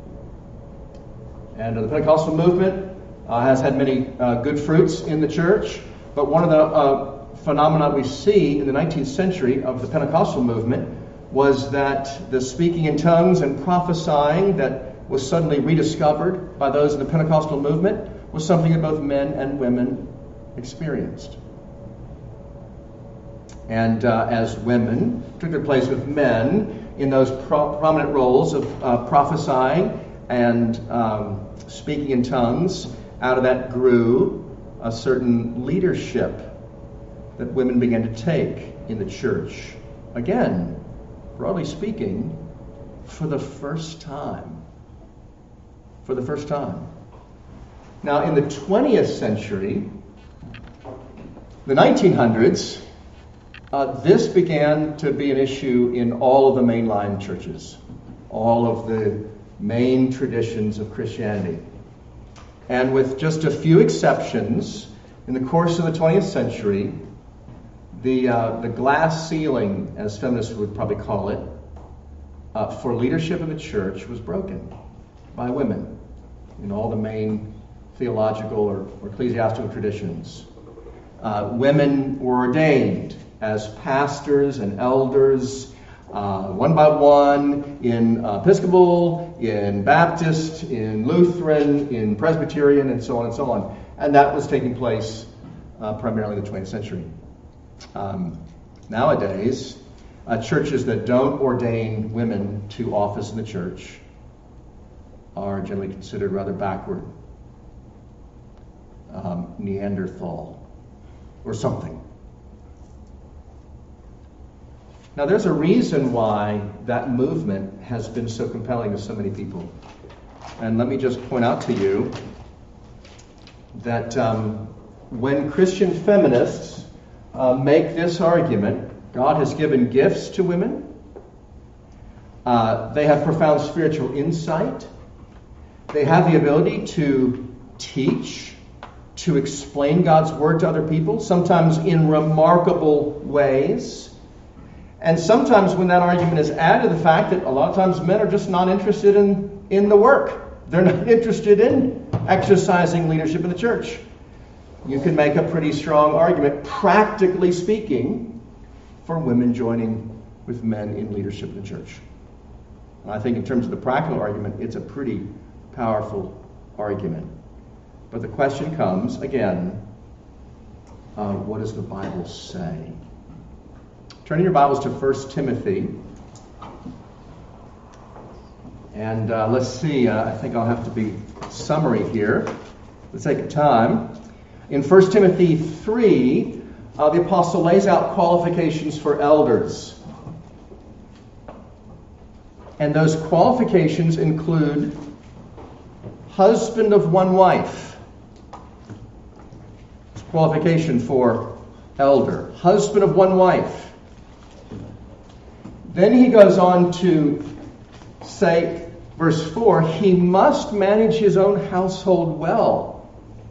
And the Pentecostal movement has had many good fruits in the church, but one of the phenomena we see in the 19th century of the Pentecostal movement was that the speaking in tongues and prophesying that was suddenly rediscovered by those in the Pentecostal movement was something that both men and women experienced. And as women took their place with men in those prominent roles of prophesying and speaking in tongues, out of that grew a certain leadership that women began to take in the church. Again, broadly speaking, for the first time. For the first time. Now, in the 20th century, the 1900s, this began to be an issue in all of the mainline churches, all of the main traditions of Christianity. And with just a few exceptions, in the course of the 20th century, the glass ceiling, as feminists would probably call it, for leadership in the church was broken by women in all the main theological or ecclesiastical traditions. Women were ordained as pastors and elders, one by one, in Episcopal, in Baptist, in Lutheran, in Presbyterian, and so on and so on. And that was taking place primarily in the 20th century. Nowadays, churches that don't ordain women to office in the church are generally considered rather backward, Neanderthal, or something. Now, there's a reason why that movement has been so compelling to so many people. And let me just point out to you that when Christian feminists make this argument, God has given gifts to women. They have profound spiritual insight. They have the ability to teach, to explain God's word to other people, sometimes in remarkable ways. And sometimes when that argument is added to the fact that a lot of times men are just not interested in the work. They're not interested in exercising leadership in the church. You can make a pretty strong argument, practically speaking, for women joining with men in leadership in the church. And I think in terms of the practical argument, it's a pretty powerful argument. But the question comes, again, what does the Bible say? Turn in your Bibles to 1 Timothy. And let's see, I think I'll have to be summary here for the sake of time. In 1 Timothy 3, the apostle lays out qualifications for elders. And those qualifications include husband of one wife. Qualification for elder. Husband of one wife. Then he goes on to say, verse 4, he must manage his own household well,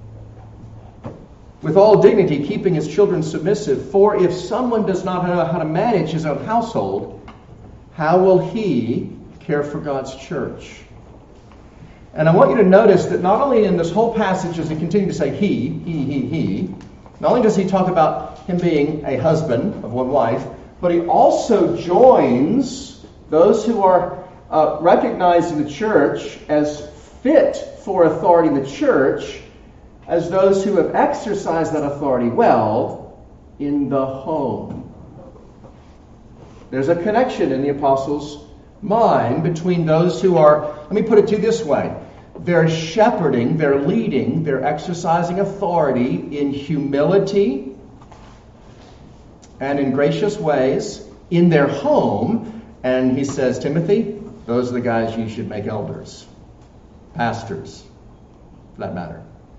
with all dignity, keeping his children submissive. For if someone does not know how to manage his own household, how will he care for God's church? And I want you to notice that not only in this whole passage does he continue to say he, not only does he talk about him being a husband of one wife, but he also joins those who are recognizing the church as fit for authority in the church as those who have exercised that authority well in the home. There's a connection in the apostles' mind between those who are, let me put it to you this way, they're shepherding, they're leading, they're exercising authority in humility and in gracious ways in their home. And he says, Timothy, those are the guys you should make elders, pastors, for that matter.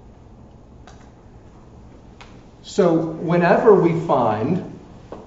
So whenever we find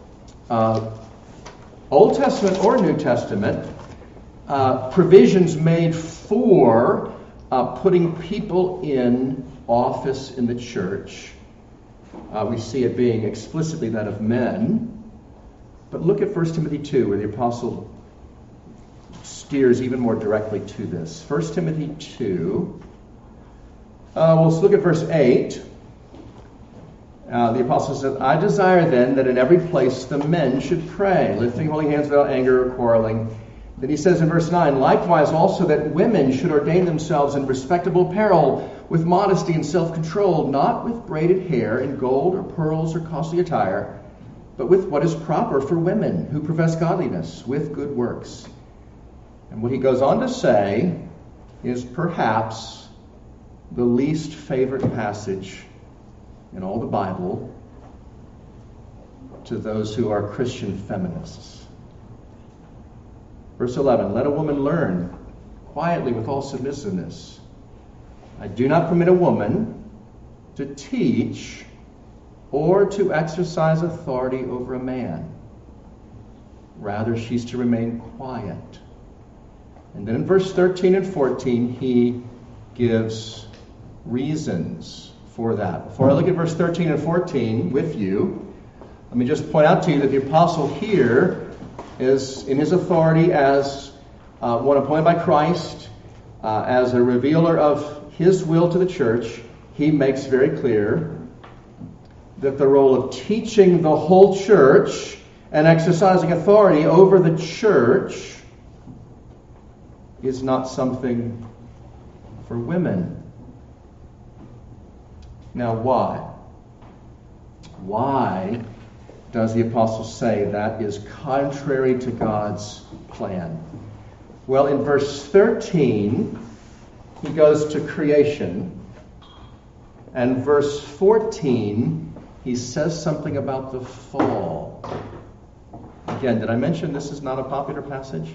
Old Testament or New Testament provisions made for putting people in office in the church, we see it being explicitly that of men. But look at 1 Timothy 2, where the apostle steers even more directly to this. 1 Timothy 2, we'll look at verse 8. The apostle says, I desire then that in every place the men should pray, lifting holy hands without anger or quarreling. Then he says in verse 9, likewise also that women should ordain themselves in respectable apparel, with modesty and self-control, not with braided hair and gold or pearls or costly attire, but with what is proper for women who profess godliness, with good works. And what he goes on to say is perhaps the least favorite passage in all the Bible to those who are Christian feminists. Verse 11, let a woman learn quietly with all submissiveness. I do not permit a woman to teach or to exercise authority over a man. Rather, she's to remain quiet. And then in verse 13 and 14, he gives reasons for that. Before I look at verse 13 and 14 with you, let me just point out to you that the apostle here is in his authority as one appointed by Christ, as a revealer of his will to the church. He makes very clear that the role of teaching the whole church and exercising authority over the church is not something for women. Now, why? Why does the apostle say that is contrary to God's plan? Well, in verse 13, he goes to creation. And verse 14, he says something about the fall. Again, did I mention this is not a popular passage?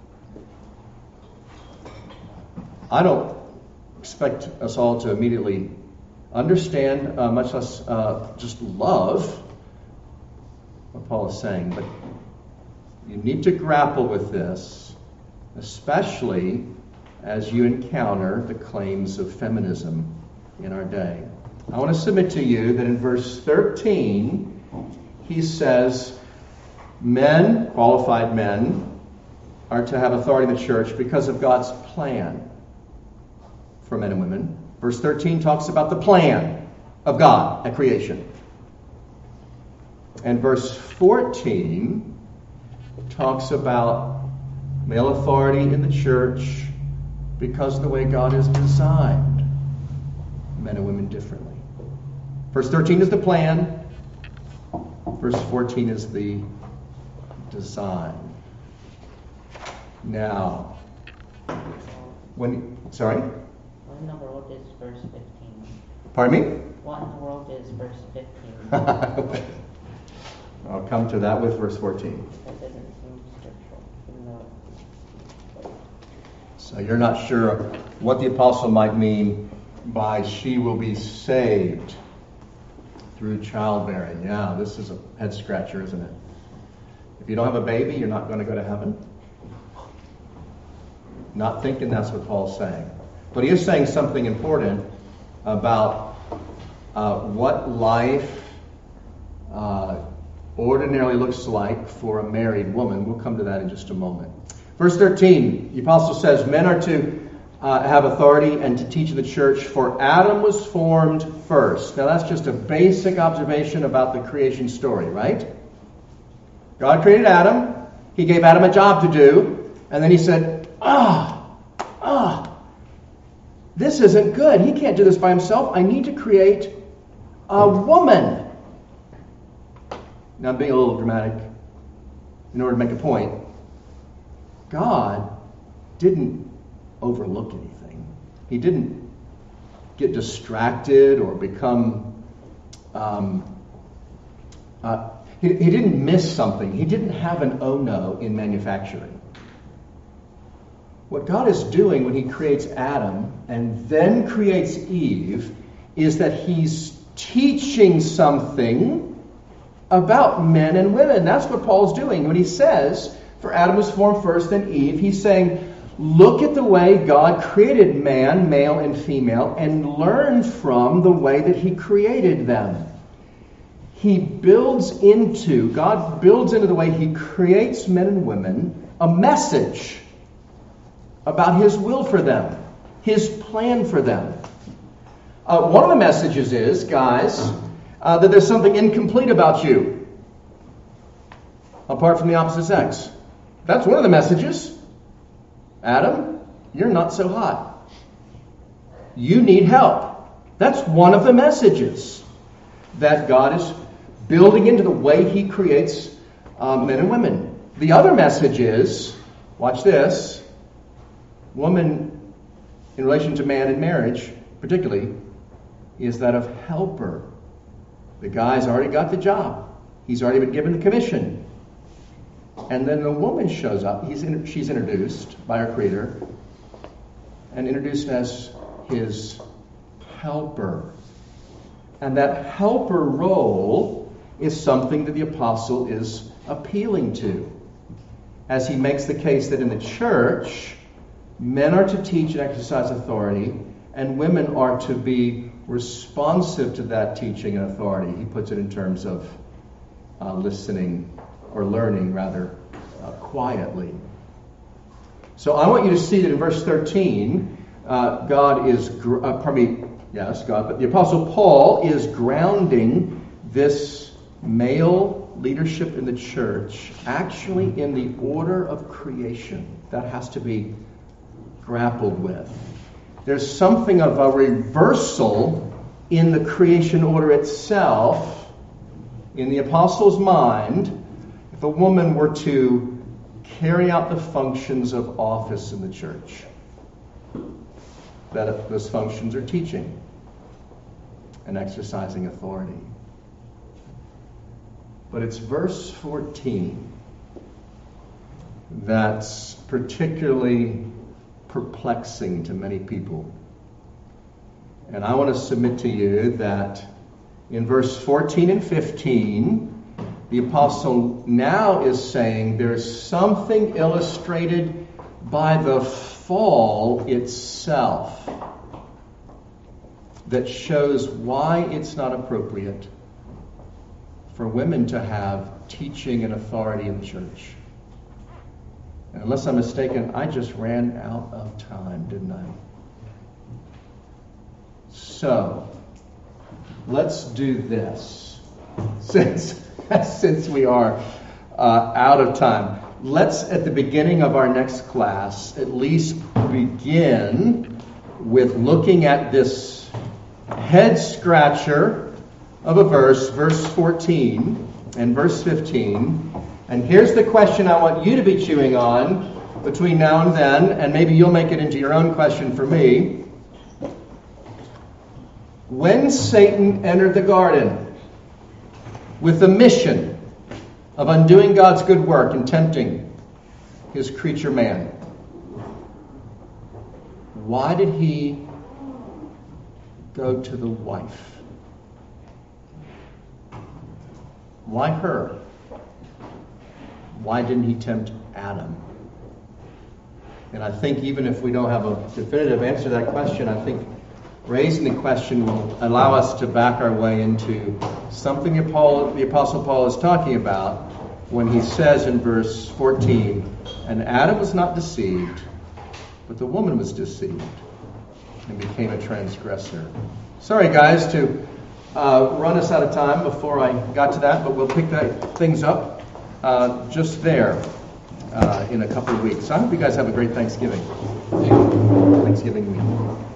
I don't expect us all to immediately understand, much less just love what Paul is saying. But you need to grapple with this, especially as you encounter the claims of feminism in our day. I want to submit to you that in verse 13, he says men, qualified men, are to have authority in the church because of God's plan for men and women. Verse 13 talks about the plan of God at creation. And verse 14 talks about male authority in the church because of the way God has designed men and women differently. Verse 13 is the plan. Verse 14 is the design. Now, What in the world is verse 15? Pardon me? What in the world is verse 15? I'll come to that with verse 14. That doesn't seem scriptural, even though. So you're not sure what the apostle might mean by she will be saved through childbearing. Yeah, this is a head scratcher, isn't it? If you don't have a baby, you're not going to go to heaven. Not thinking that's what Paul's saying. But he is saying something important about what life ordinarily looks like for a married woman. We'll come to that in just a moment. Verse 13, the apostle says, men are to have authority and to teach in the church, for Adam was formed first. Now that's just a basic observation about the creation story, right? God created Adam. He gave Adam a job to do. And then he said, this isn't good. He can't do this by himself. I need to create a woman. Now I'm being a little dramatic in order to make a point. God didn't overlook anything. He didn't get distracted or become... He didn't miss something. He didn't have an oh-no in manufacturing. What God is doing when he creates Adam and then creates Eve is that he's teaching something about men and women. That's what Paul's doing. When he says, for Adam was formed first, then Eve, he's saying, look at the way God created man, male and female, and learn from the way that he created them. God builds into the way he creates men and women a message about his will for them, his plan for them. One of the messages is, guys, that there's something incomplete about you, apart from the opposite sex. That's one of the messages. Adam, you're not so hot. You need help. That's one of the messages that God is building into the way he creates men and women. The other message is, watch this, woman in relation to man in marriage, particularly, is that of helper. The guy's already got the job. He's already been given the commission. And then the woman shows up. She's introduced by her Creator and introduced as his helper. And that helper role is something that the apostle is appealing to, as he makes the case that in the church, men are to teach and exercise authority, and women are to be responsive to that teaching and authority. He puts it in terms of listening, or learning rather, quietly. So I want you to see that in verse 13, but the Apostle Paul is grounding this male leadership in the church actually in the order of creation. That has to be grappled with. There's something of a reversal in the creation order itself. In the apostle's mind, if a woman were to carry out the functions of office in the church, that those functions are teaching and exercising authority. But it's verse 14 that's particularly perplexing to many people. And I want to submit to you that in verse 14 and 15, the apostle now is saying there's something illustrated by the fall itself that shows why it's not appropriate for women to have teaching and authority in the church. And unless I'm mistaken, I just ran out of time, didn't I? So, let's do this. Since we are out of time, let's, at the beginning of our next class, at least begin with looking at this head scratcher of a verse 14 and verse 15. And here's the question I want you to be chewing on between now and then, and maybe you'll make it into your own question for me. When Satan entered the garden with the mission of undoing God's good work and tempting his creature man, why did he go to the wife? Why her? Why didn't he tempt Adam? And I think even if we don't have a definitive answer to that question, I think raising the question will allow us to back our way into something that the Apostle Paul is talking about when he says in verse 14, and Adam was not deceived, but the woman was deceived and became a transgressor. Sorry, guys, to run us out of time before I got to that, but we'll pick things up just there in a couple of weeks. I hope you guys have a great Thanksgiving week.